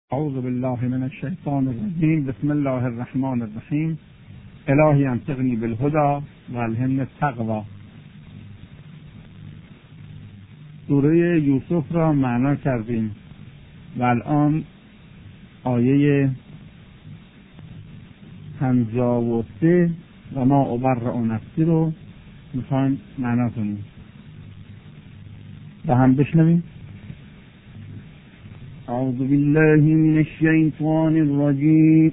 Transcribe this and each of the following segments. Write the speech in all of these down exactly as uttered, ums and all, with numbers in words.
اعوذ بالله من الشیطان الرجیم. بسم الله الرحمن الرحیم. الهی انطقنی بالهدی و الهمنی التقوی. سوره یوسف را معنا کردیم و الان آیه پنجاه و سه و ما ابرئ نفسی رو میخوایم معنا کنیم و هم بشنویم. اعوذ بالله من الشیطان الرجیم.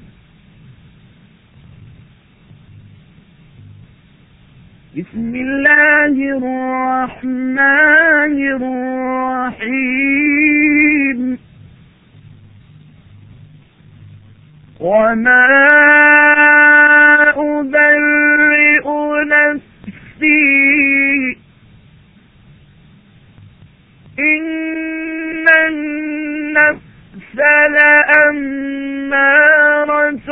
بسم الله الرحمن الرحیم. وما أبرئ نفسي إن النفس لأمارة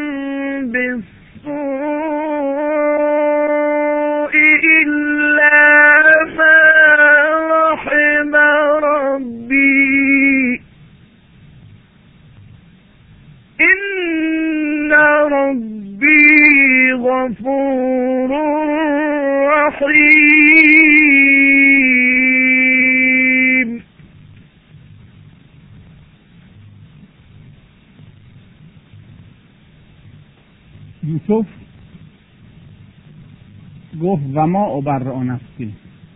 بالسوء إلا ما رحم ربي إن ربي غفور رحيم. یوسف گفت و ما ابرئ نفسی،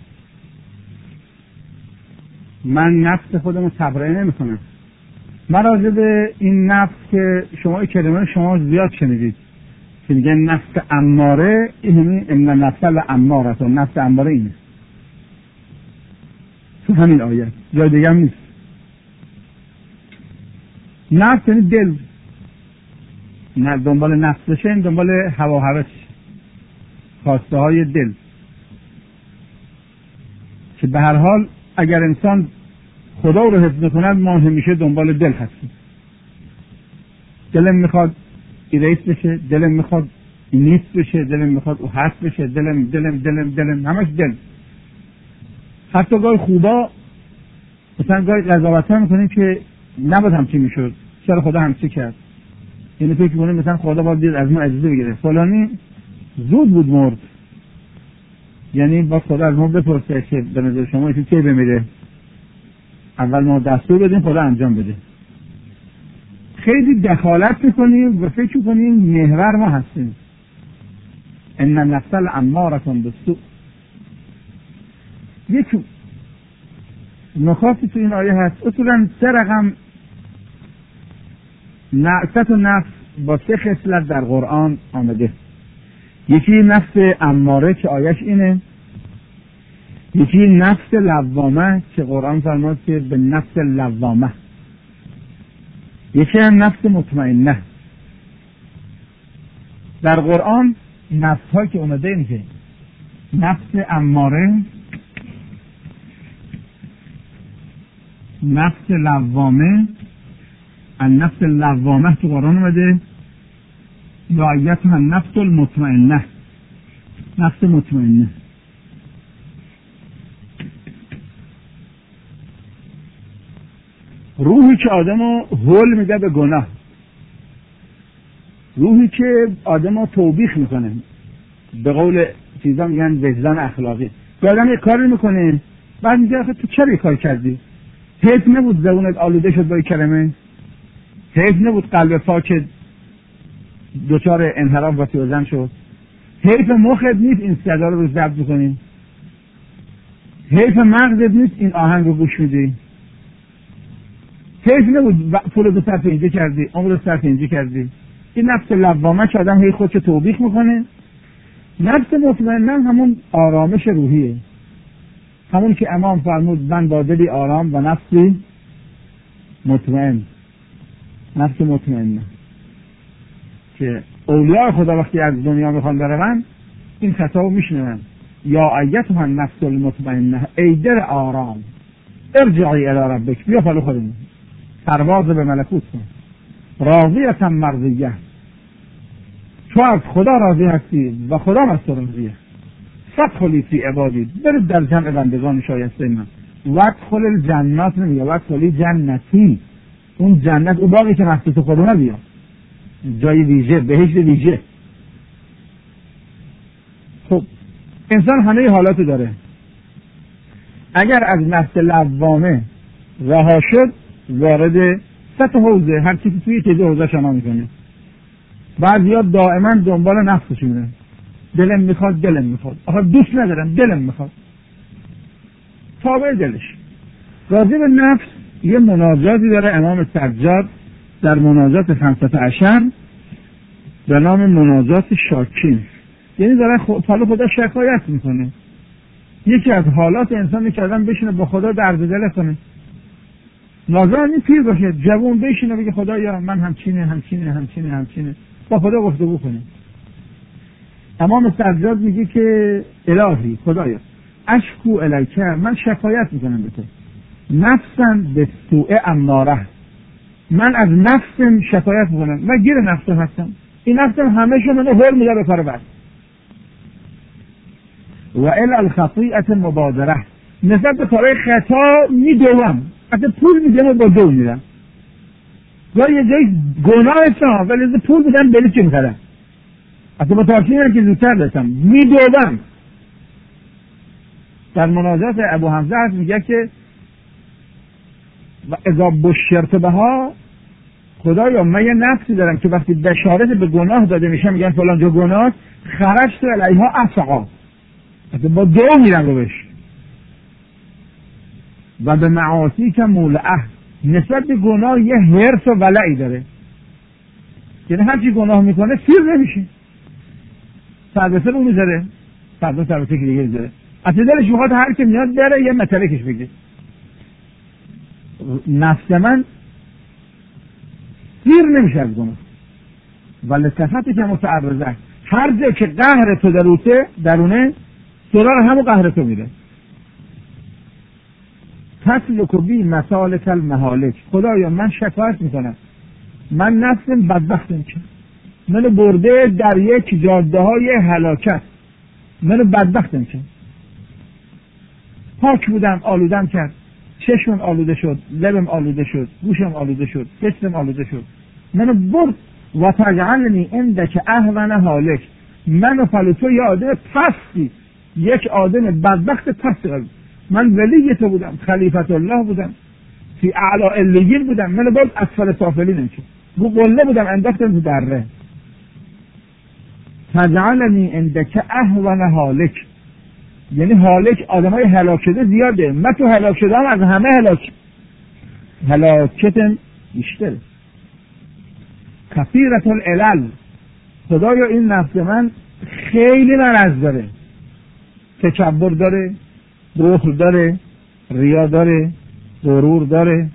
من نفس خودم رو تبرئه نمی کنم. من راجع به این نفس که شما این کلمه شما زیاد شنیدید که میگن نفس اماره، این ان النفس لاماره، نفس اماره اینه تو همین آیه، جای دیگه هم نیست. نفس یعنی دل، نه دنبال نفس بشه، این دنبال هوا هوس، خواسته های دل، که به هر حال اگر انسان خدا رو حفظ کند ما همیشه دنبال دل هستیم. دلم میخواد ایریس بشه، دلم میخواد نیست بشه، دلم میخواد او هست بشه، دلم دلم دلم دلم همش دل. حتی گاهی خوبا مثلا گاهی قضاوت میکنیم که نباید همچی میشد، چرا خدا همچی کرد. یعنی فکر کنیم مثلا خدا باید دید از ما اجازه بگیره، فلانی زود بود مرد، یعنی با خدا از ما بپرسه که به نظر شما ایشون کی بمیره، اول ما دستور بدیم خدا انجام بده. خیلی دخالت میکنیم و فکر میکنیم محور ما هستیم. ان النفس لاماره بالسوء. یک نکاتی تو این آیه هست. اصولا سه رقم نعت و نفس با سه خصلت در قرآن آمده. یکی نفس اماره که آیش اینه، یکی نفس لوامه که قرآن فرمود که به نفس لوامه، یکی هم نفس مطمئنه. در قرآن نفس ها که اومده اینه که نفس اماره، نفس لوامه، النفس لوامه تو قرآن اومده، یا ایتها النفس المطمئنه، نفس مطمئنه. روحی که آدمو هول میده به گناه، روحی که آدمو توبیخ میکنه، به قول چیزا میگن وجدان اخلاقی. که آدم یک کاری میکنه بعد میگه آخه تو چرا یک کار کردی؟ حیف نبود زبونت آلوده شد با این کلمه؟ حیف نبود قلب پاک دچار انحراف و سوزن شد؟ حیف مخت نیست این صدا رو ضبط بکنی؟ حیف مغزت نیست این آهنگ رو گوش میدی؟ حیف نبود پول رو صرف اینجا کردی، عمر رو صرف اینجا کردی؟ این نفس لوامه که آدم هی خودشو توبیخ میکنه. نفس مطمئنه همون آرامش روحیه، همون که امام فرمود من با دلی آرام و نفسی مطمئن. نفس مطمئنه که اولیاء خدا وقتی از دنیا میخوان برون این خطابو میشنون، یا ایتها النفس المطمئنه، ای دل آرام، ارجعی الی ربک، بیا پلو خودمون، پرواز به ملکوت کن، راضیة مرضیه، تو از خدا راضی هستی و خدا از تو راضیه. فادخلی فی عبادی، برید در جمع بندگان شایسته من. وادخل الجنات نمیگه، وادخلی جنتی، اون جنت، اون باقی که مخصوص خودمه بیان، جای ویژه، بهشت ویژه. خب انسان همه حالاتو داره. اگر از نفس لوامه رها شد وارد سطح حوزه، هر چیزی توی چیزی حوزه شما میکنه. بعضیا دائما دنبال نفسشونه، دلم میخواد دلم میخواد، آخه دوست ندارم دلم میخواد، تابع دلش. راجع به نفس یه مناجاتی داره امام سجاد در مناجات خمسة عشر به نام مناجات شاکین، یعنی داره حالا خدا شکایت میکنه. یکی از حالات انسانی که آدم بشینه با خدا درد دل کنه، لازم این پیر باشه، جوان بشینه بگه خدایا من همچینه همچینه همچینه همچینه، با خدا گفتگو کنه. امام سجاد میگه که الهی خدایا اشکو الیک، من شکایت میکنم به تو، نفسم به سوء اماره، من از نفسم شکایت میکنم، من گیر نفسم هستم، این نفسم همه شو منو هر میده به کار بد. و الی الخطیئه مبادره، نسبت به کارهای خطا میدوم، اصلا پول میدم و با دو میدم، یا یه جایی گناه هستم ولی پول میدم بلی چی میخرم، اصلا با تاکین هم که زودتر دستم میدوم. در مناجات ابو حمزه هست میگه که و اذا بشرت بها، خدایا من یه نفسی دارم که وقتی بشارت به گناه داده میشه میگن فلان جا گناه، خرجت علیها افعا، اصلا با دو میرم رو بش. و به معاصی که مولعه، نسبت به گناه یه حرص و ولعی داره، یعنی هرچی گناه میکنه سیر نمیشه، سربسه رو میذاره، فردا سربسه که دیگه میذاره، اصلا دلش میخواد هر که میاد داره یه مطلقش بگه. نفس من سیر نمیشه از گناه، ولی صفتی که متعرضه، هر جا که قهر تو دروته درونه سرار همو قهر تو میره. تسلک بی مسالک المهالک، خدایا من شکایت میکنم، من نفسم بدبختم که منو برده در یک جاده های هلاکت، منو بدبختم که پاک بودم آلودم کرد، چشمم آلوده شد، لبم آلوده شد، گوشم آلوده شد، جسمم آلوده شد، منو برد. و تجعلنی عندک اهون هالک، منو فلتو یه آدم پستی، یک آدم بدبخت پستی قلب. من ولی تو بودم، خلیفت الله بودم، فی اعلا علیین بودم، منو باز اسفل سافلین نمیشه، بو قله بودم انداختم تو دره. تجعلنی عندک اهون هالک، یعنی هالک آدم های هلاک شده زیاده، من تو هلاک شده هم از همه هلاک هلاکتم بیشتره. کثیرة العلل، خدایا این نفس من خیلی مرض داره، تکبر داره، بخل داره، ریا داره، غرور داره،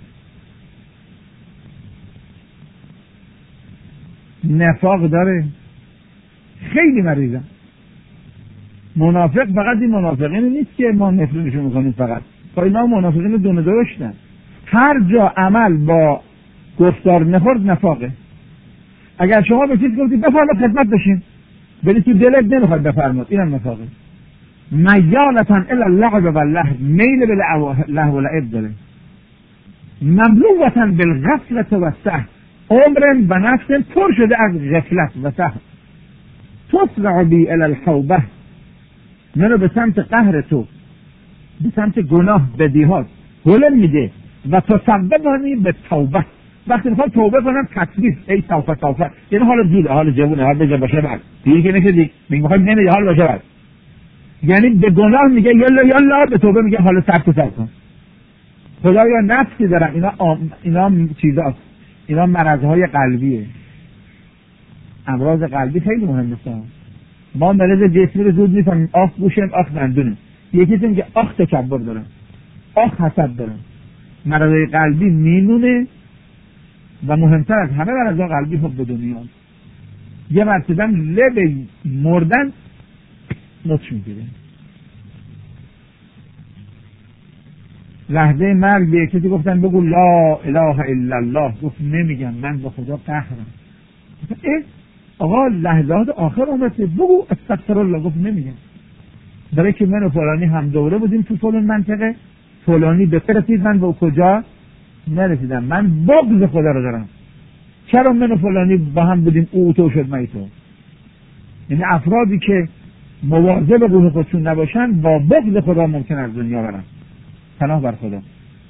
نفاق داره، خیلی مریضم. منافق فقط این منافقین نیست که ما نفرینشون میکنیم، فقط با اینا منافقین دونه درشتن. هر جا عمل با گفتار نخورد نفاقه. اگر شما به چیز گفتید بفرماد خدمت بشین، ولی تو دلت نمیخواد بفرماد، اینم نفاقه. میالتا الی اللعب واللهو، میل به لهو و لعب داره. مملوءتا بالغفلة والسهو، عمرم به نفسم پر شده از غفلت و سهو. تسرع بی الی الحوبه، منو به سمت قهر تو، به سمت گناه بدیهات هلم میده. و تصببنی به توبه، وقتی میخوام توبه کنم تکلیف، ای توبه توبه، یعنی حال زوده، حال جوونه، حال بجا باشه بعد دیگه که نشه دیگه میگه میخوام نمیده حال باشه بعد، یعنی به گناه میگه یلا یلا، به توبه میگه حال سر تو سر کن. خدایا نفسی دارم، اینا آم... اینا چیزاست، اینا مرضهای قلبیه، امراض قلبی خیلی مهمه. ما مریض جسمی رو زود میفهمیم، آخ گوشم، آخ دندونم. یکی که میگه آخ تکبر دارم، آخ حسد دارم. مرض قلبی میمونه و مهمتر از همه مرض قلبی حب دنیا. یه مرتبه لب مردن نطش میگیره. لحظه مرگ به کسی گفتن بگو لا اله الا الله، گفت نمیگم، من با خدا قهرم. اه آقا لحظات آخر اومده بگو استغفر الله، گفت نمیگم. برای که من و فلانی هم دوره بودیم تو فلان منطقه، فلانی بفرستید من با کجا نرسیدم، من بغض خدا رو دارم. چرا من و فلانی با هم بودیم او تو شد من تو؟ یعنی افرادی که مواظب روح خودشون نباشن با بغض خدا ممکن از دنیا برن. پناه بر خدا.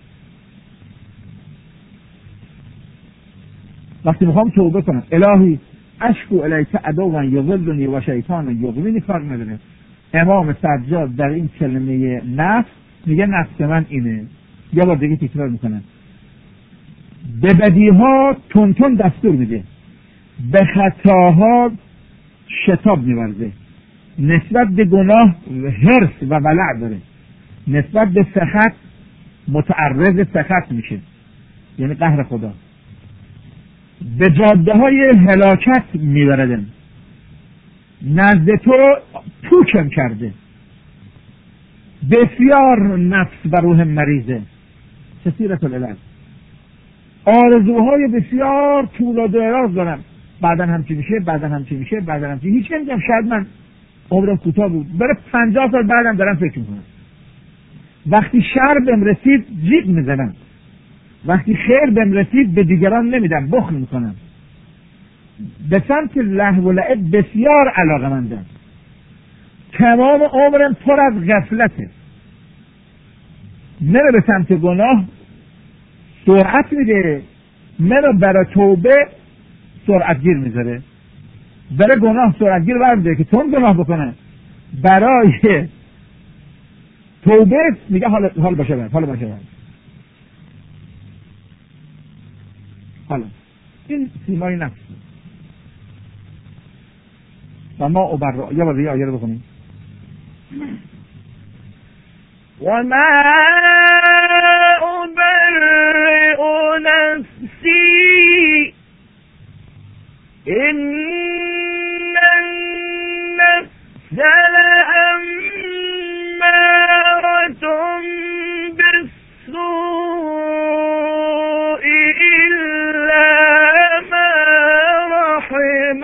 وقتی میخوام توبه کنم الهی اشکو الیک عدوا یضلنی و شیطان یغوینی، کار نداره. امام سجاد در این کلمه نفس میگه نفس من اینه. یه بار دیگه تکرار میکنم. به بدیها تون تون دستور میده، به خطاها شتاب میورزه، نسبت به گناه حرص و ولع داره، نسبت به سخط متعرض سخط میشه، یعنی قهر خدا. به جاده های هلاکت میبردن، نزد تو پوچم کرده، بسیار نفس و روح مریضه، کثیرت الالم، آرزوهای بسیار طول و دراز دارم، بعدن همچی میشه، بعدن همچی میشه، بعدن همچی هیچ نمیگم. شاید من عمرم کوتاه بود، برای پنجاه سال بعدم دارم فکر میکنم. وقتی شر بهم رسید جیغ میزنم، وقتی خیر بهم رسید به دیگران نمیدم، بخل میکنم. به سمت لهو و لعب بسیار علاقه‌مندم. تمام عمرم پر از غفلته. نره به سمت گناه سرعت میده، منو برای توبه سرعت گیر میذاره. برای گناه سرعت گیر برمیده که تون گناه بکنه، برای توبه میگه حال حال باشه برد حال باشه برد حالا این سیمای نفس و ما اوبر. یه بار دیگه آیه رو بخونیم. و ما أبرئ نفسي إن النفس لأمارة بالسوء إلا ما رحم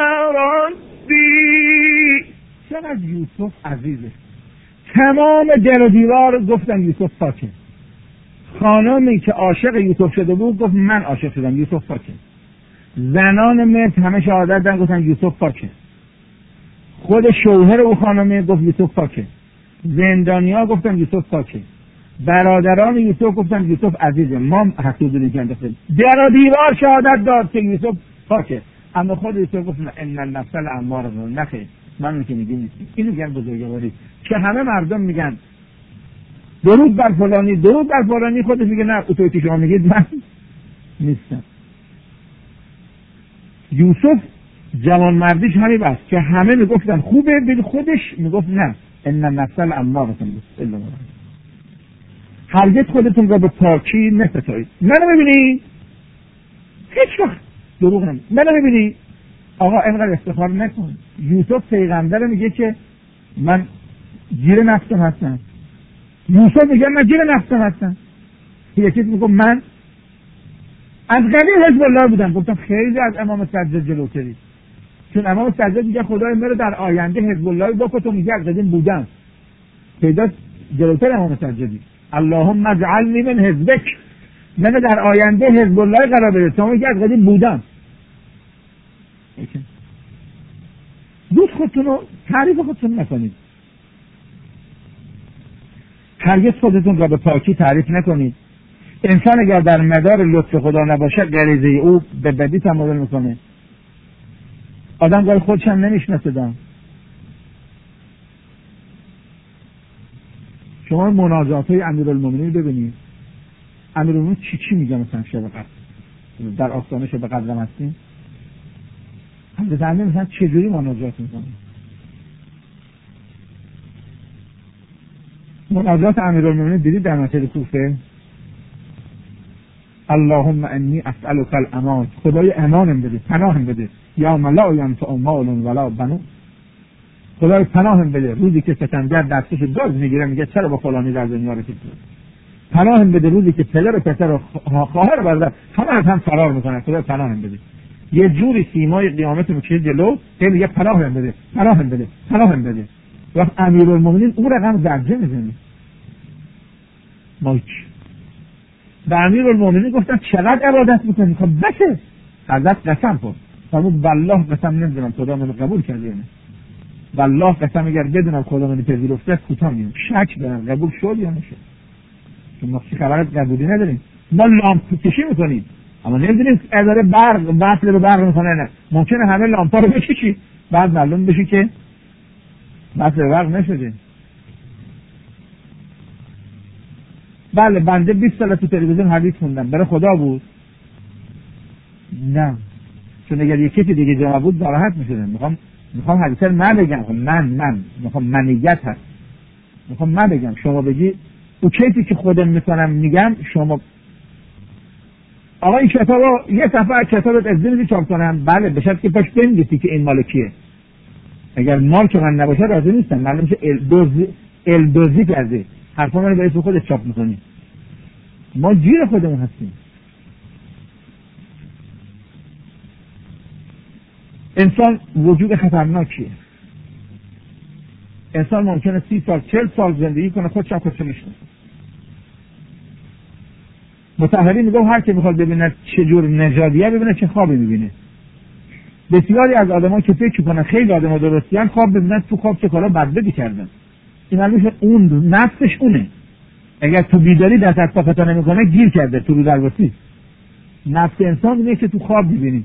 ربي. چقدر یوسف عزیزه. تمام در و دیوار گفتن یوسف پاکه. خانمی که عاشق یوسف شده بود گفت من عاشق شدم، یوسف پاکه. زنان مصر همه شهادت دادن گفتن یوسف پاکه. خود شوهر او خانمی گفت یوسف پاکه. زندانیا گفتن یوسف پاکه. برادران یوسف گفتن یوسف عزیزه، ما حسود دیگه انداختیم. در و دیوار شهادت داد که یوسف پاکه، اما خود یوسف گفت ان النفس لاماره نخیر، من اون که میگیم نیستیم. اینو میگن بزرگواری که همه مردم میگن درود بر فلانی درود بر فلانی، خودش میگه نه اوتوی که شما میگید من نیستم. یوسف جوان مردیش همین بس که همه میگفتن خوبه، بل خودش میگفت نه ان النفس لاماره الا ما. هرگز خودتون را به پاکی نستایید. منو ببینی هیچ وقت دروغ نمی. منو ببینی آقا اینقدر افتخار نکن. یوسف پیغمبر میگه که من گیر نفسم هستم. یوسف میگه من گیر نفسم هستم. یکی میگه من از قدیم حزب الله بودم. گفتم خیلی از امام سجاد جلوتری، چون امام سجاد میگه خدای من رو در آینده حزب الله بکن، تو میگه از قدیم بودم. پیدا جلوتر امام سجادی اللهم اجعلنی من حزبک، من در آینده حزب الله قرار بده، تو میگه از قدیم بودم. دوست خودتون رو تعریف خودتون نکنید. هرگز خودتون را به پاکی تعریف نکنید. انسان اگر در مدار لطف خدا نباشه غریزه او به بدی تمایل میکنه. آدم گاهی خودش هم نمیشناسه. دام شما مناجات های امیرالمومنین ببینید. امیرالمومنین چی چی میگه؟ مثلا شب قدر در آستانه شب قدرم هستیم، هم به زنده مثلا چجوری مناجات میکنه. مناجات امیرالمومنین دیدید در مسجد کوفه؟ اللهم انی اسألک الامان، خدای امانم بده، پناهم بده. یا ملا ینفع مال ولا بنون، خدای پناهم بده روزی که ستمگر دستش گاز میگیره میگه چرا با فلانی در دنیا رسید. پناهم بده روزی که پدر و پسر و خواهر و برادر همه از هم فرار میکنن. خدای پناهم بده. یه جوری سیمای قیامت میکشه جلو، هی میگه پناهم بده پناهم بده پناهم بده. وقت امیرالمومنین اون رقم زرجه میزنه. ما هیچ به امیرالمومنین گفتن چقدر عبادت میکنی؟ خب بسه. حضرت قسم کن، فرمود والله قسم نمیدونم خدا منو قبول کرده اینه، والله قسم اگر بدونم خدا منو پذیرفته کوتاه میام، شک دارم قبول شد یا نشد، چون ما خبرت قبولی نداریم. ما لامپ کشی میکنیم اما نمیدونیم اداره برق وصل رو برق میکنه نه، ممکنه همه لامپا رو بکشی بعد معلوم بشه که وصل برق نشده. بله بنده بیست سال تو تلویزیون حدیث خوندم، برای خدا بود؟ نه، چون اگر یکی که دیگه جا بود ناراحت میشدم. میخوام میخوام حدیثا من بگم، من من میخوام منیت هست، میخوام من بگم، شما بگی او چیزی که خودم میکنم میگم شما آقا این کتاب رو یه صفحه از کتابت از دینی چاپ کنم، بله به شرط که پاش بنویسی که این مال کیه. اگر مال که من نباشه راضی نیستم، معلوم میشه الدوزی الدوزی کرده، حرفا منو به اسم خودت چاپ میکنی. ما جیر خودمون هستیم. انسان وجود خطرناکیه. انسان ممکنه سی سال چل سال زندگی کنه خودش هم خودش نمیشناسه. مطهری میگه هر کی میخواد ببینه چه جور نژادیه ببینه چه خوابی میبینه. بسیاری از آدما که فکر کنن خیلی آدما درستیان خواب ببینن تو خواب چه کارا بدبدی کردن. این معلومه اون نفسش اونه. اگر تو بیداری دست از پا خطا نمیکنه گیر کرده تو رو درواسی. نفس انسان اینه که تو خواب میبینی.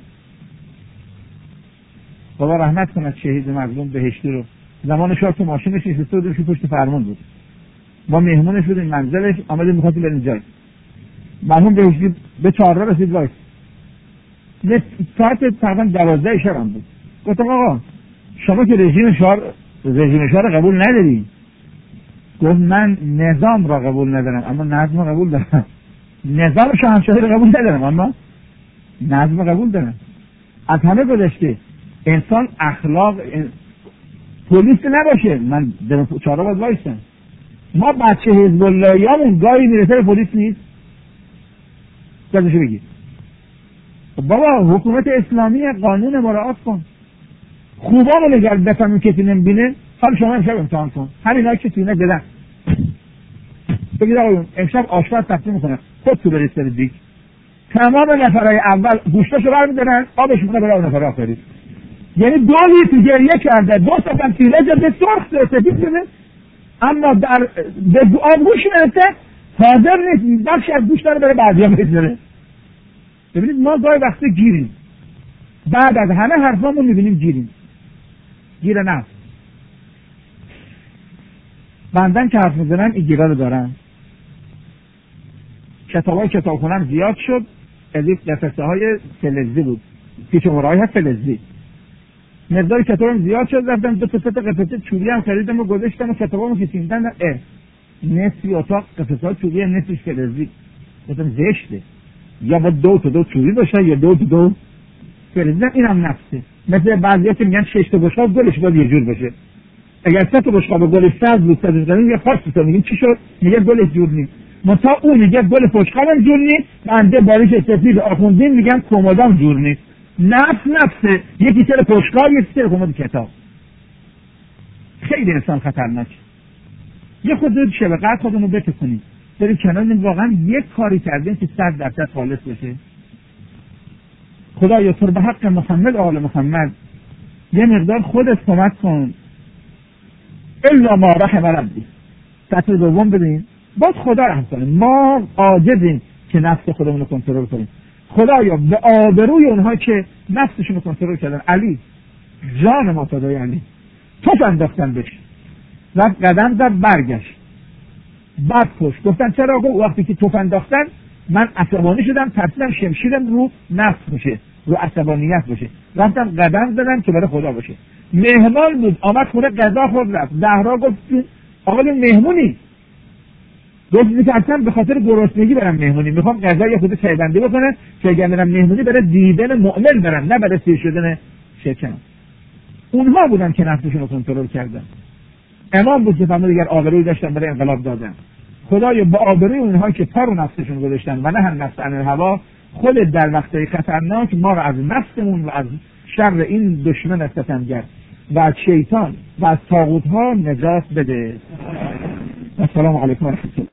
خدا رحمت کنه شهید مظلوم بهشتی رو. زمان شاه تو ماشینش نشسته بود رو پشت فرمان بود. ما مهمونش بودیم منزلش، آمدیم می‌خواستیم بریم جای. مرحوم بهشتی به چهارراه رسید وایس. یه ساعت تقریبا دوازده شب هم بود. گفتم آقا شما که رژیم شاه رژیم شاه رو قبول نداری. گفت من نظام را قبول ندارم اما نظم را قبول دارم. نظام شاهنشاهی را قبول ندارم اما نظم را قبول دارم. از همه گذشته انسان اخلاق پلیس نباشه، من در چهارراه باید وایسم. ما بچه حزب اللهیامون گاهی میرسه به پلیس نیست. یادشو بگیر بابا حکومت اسلامی قانون مراعات کن. خوبامون اگر بفهمیم کسی نمیبینه، حالا شما امشب امتحان کن همین هایی که توینه بدن بگید آقایون امشب آشپز تقسیم میکنه خود تو بریز سر دیگ، تمام نفرهای اول گوشتاشو برمیدارن آبش میکنه برای نفر آخری. یعنی دو لیتر گریه کرده، دو سفن تیره جده سرخ سفید شده اما در به آب گوش نرسه حاضر نیست بخش از گوشت رو برای بعضی هم بگذاره. ببینید ما گاهی وقتی گیریم، بعد از همه حرفامون میبینیم گیریم. گیر نفس. بندن که حرف میزنن این گیرا رو دارن. کتاب های کتاب خونم زیاد شد، از این قفسه های فلزی بود، پیچموره های فلزی. مقدار کتابم زیاد شد، رفتم دو تا سه تا قفسه چوبی هم خریدم و گذاشتم و کتابامو کشیدن اه نصفی اتاق قفسه های چوبی نصفش فلزی. گفتم زشته، یا با دو تا دو چوبی باشه یا دو تا دو فلزی. اینم نفسه. مثل بعضیا که میگن شش تا بشقاب گلش باید یه جور باشه. اگر سه تا بشقاب گلش سبز بود سبز زمین یه خاص بود، میگیم چی شد؟ میگه گلش جور نیست. متا اون میگه گل بشقابم جور نیست، بنده باریش سفید آخوندین میگن کمدام جور نیست. نفس نفسه، یکی سر پشتکار یکی سر کمد کتاب. خیلی انسان خطرناک. یه خود دو شبقت خودمون بتکنیم بریم کنار واقعا یک کاری کردیم که صد درصد خالص بشه. خدایا تو به حق محمد آل محمد یه مقدار خودت کمک کن. الا ما رحم ربی. سطر دوم ببین باز خدا رحم کنه. ما عاجزیم که نفس خودمون رو کنترل کنیم. خدایا به آبروی اونها که نفسشون رو کنترل کردن، علی جان ما فدای علی توپ انداختن بهش، رفت قدم زد برگشت بعد کش. گفتن چرا آقا؟ وقتی که توپ انداختن من عصبانی شدم، ترسیدم شمشیرم رو نفس بشه، رو عصبانیت بشه، رفتم قدم زدم که برای خدا باشه. مهمان بود آمد خونه غذا خورد رفت. زهرا گفت آقا مهمونی؟ گفت میترسم به خاطر گرسنگی برم مهمونی، میخوام غذا یه خود چایبندی بکنه که اگر برم مهمونی برای دیدن مؤمن برم نه برای سیر شدن شکم. اونها بودن که نفسشون رو کنترل کردن. امام بود که فرمود اگر آبرویی داشتن برای انقلاب دادن. خدایا با آبروی اونها که پا رو نفسشون گذاشتن و نه هم نفس عن الهوا، خودت در وقتای خطرناک ما رو از نفسمون و از شر این دشمن ستمگر و از شیطان و از طاغوت‌ها نجات بده. السلام علیکم و رحمت الله.